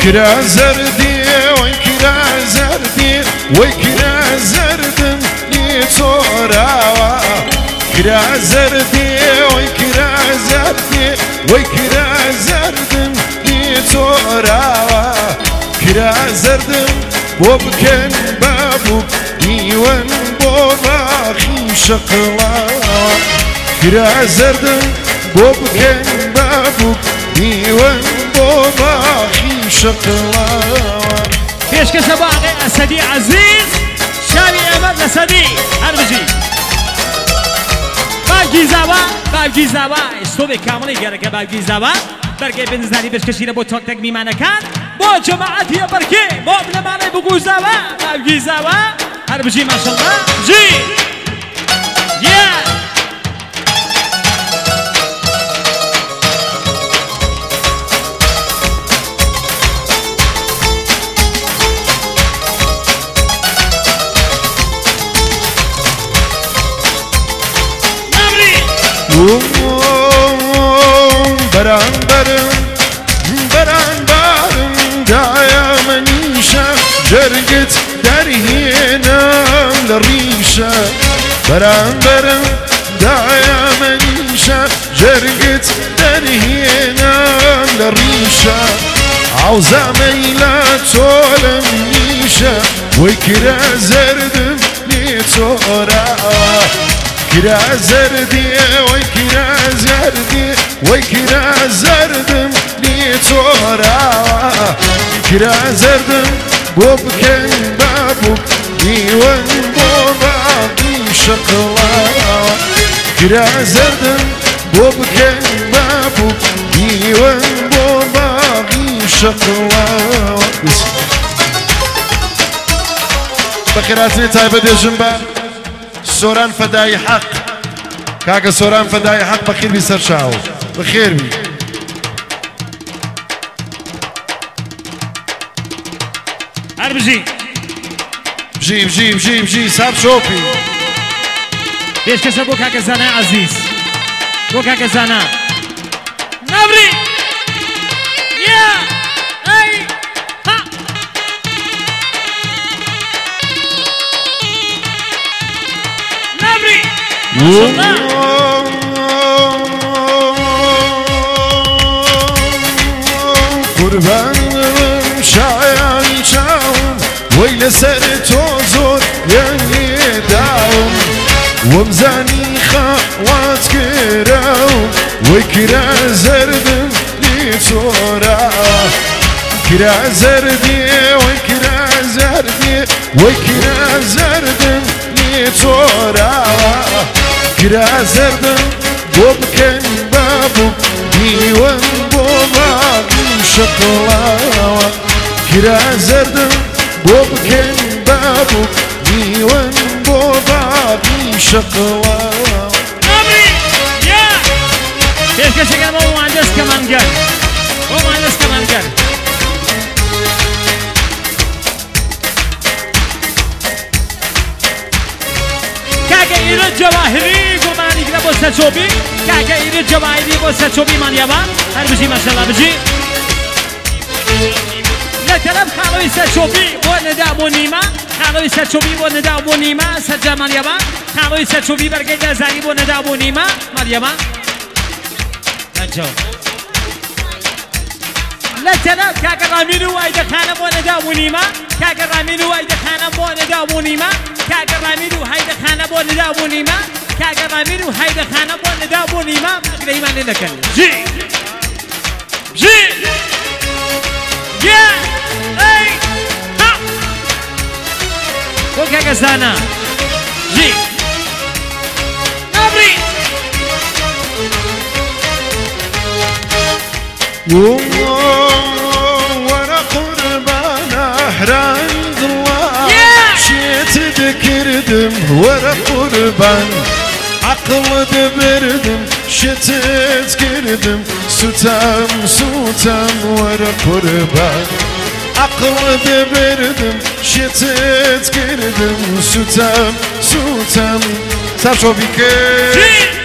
كرا زردي وين كرا زردي وين كرا زردم ليتورا كرا زردي وين كرا زردي وين كرا زردم ليتورا كرا زردم وبكن بابو ديوان بوضاخي شقلا كرا زردم وبكن بابو ديوان بوضاخي شقلا فيش كسباقي أسدي عزيز شامي أمد أسدي هربجي باقي زابا استوبي كاملي گرکه باقي زابا برگه بنزنی بش کشیره با تاک تک میمانه کن با جماعتی برگه با بلمانه بگو زابا باقي زابا هربجي ما شاء الله جي بران برم دايا منيشة جرقت درهينا للريشة بران دايا منيشة جرقت درهينا للريشة عوزة ميلة تولم نيشة وكرا زردم ليتورا كرا زردي وكرا زردي وكرا زردم ليتورا كرا زردم بوبكن بابوك ديوان بوباقي شقلا كرا زردم بوبكن بابوك ديوان بوباقي شقلا بخيراتني تايبة دي جنبا سوران فداي حق كاكا سوران فداي حق بخير بي سرشاو بخير بي هربجي بجي ساب شوبي ليش كسبوا كاكا زانا عزيز بو كاكا زانا نبري يا اي ها نبري قربانم شايان شاوم ويل سرتو زور يعني داوم ومزاني خوات كراوم وكرا زردم ليتورا كرا زردي وكرا زردي وكرا زردم ليتورا كرا زردم بوبكن بابو ديوان بوباقي شقلا كرا زردم بوبكن بابو ديوان بوباقي شقلا نبري يا ليش كشكل مو مهندس كمان قال مو مهندس كمان قال كاكا إيراد جواهري قرباني كده بوسة شوبي كاكا إيراد جواهري بوسة شوبي من يابان هربجي ما شاء الله بجي لطرف خانوی سرچوبی و ندا بونیما خانوی سرچوبی و ندا بونیما سرجا مالیابا خانوی سرچوبی برگه دزاری و ندا بونیما مالیابا نجو لطرف کاکا رامینو ایده خانم و ندا بونیما کاکا رامینو ایده خانم و ندا بونیما کاکا رامینو ایده خانم و ندا بونیما کاکا رامینو ایده خانم و ندا بونیما اگر ایمان نکن جی Yeah! Hey! Ha! Huwag ka sana. G! Nabri! وانا قربان احراز الله شيت ذكردم وانا قربان عقل دبردم شت ذكردم ستم ورا قربان عقل دبردم شت ذكردم ستم ساب شو بيك